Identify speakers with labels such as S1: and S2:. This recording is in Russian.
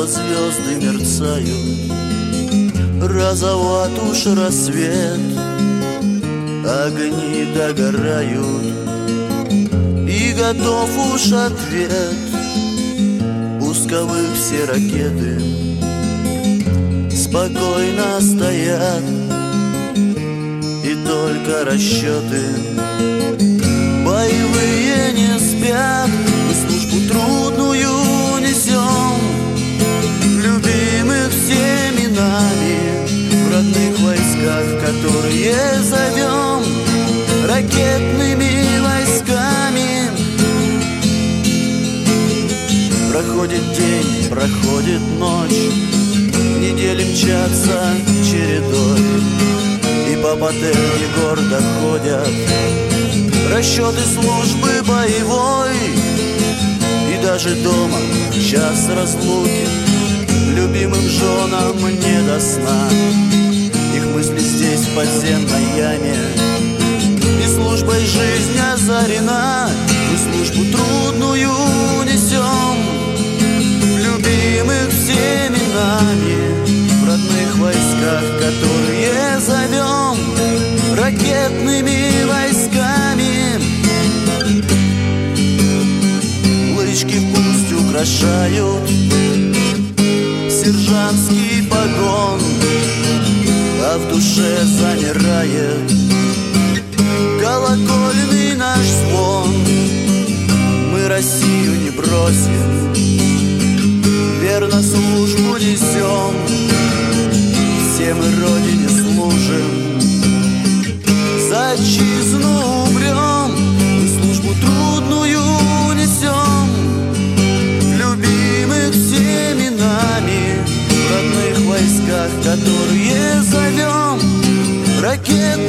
S1: неба звезды мерцают, розоват уж рассвет, огни догорают, и готов уж ответ. Пусковых все ракеты спокойно стоят, и только расчеты боевые не спят. Мы службу трудную несем, любимых всеми нами, в родных войсках, которые зовем ракетными войсками. Проходит день, проходит ночь, недели мчатся чередой, и по паттерне гордо ходят расчеты службы боевой. И даже дома в час разлуки любимым женам не до сна, их мысли здесь в подземной яме, и службой жизнь озарена. Мы службу трудную несем, любимых всеми нами, в родных войсках, которые зовем ракетными войсками. Лычки в пусть украшают сержантский погон, а в душе замирает колокольный наш звон. Мы Россию не бросим, верно службу несем, все мы Родине служим, за отчизну умрем. Мы службу трудную несем, любимых всеми нами, в родных войсках, которые зовем ракет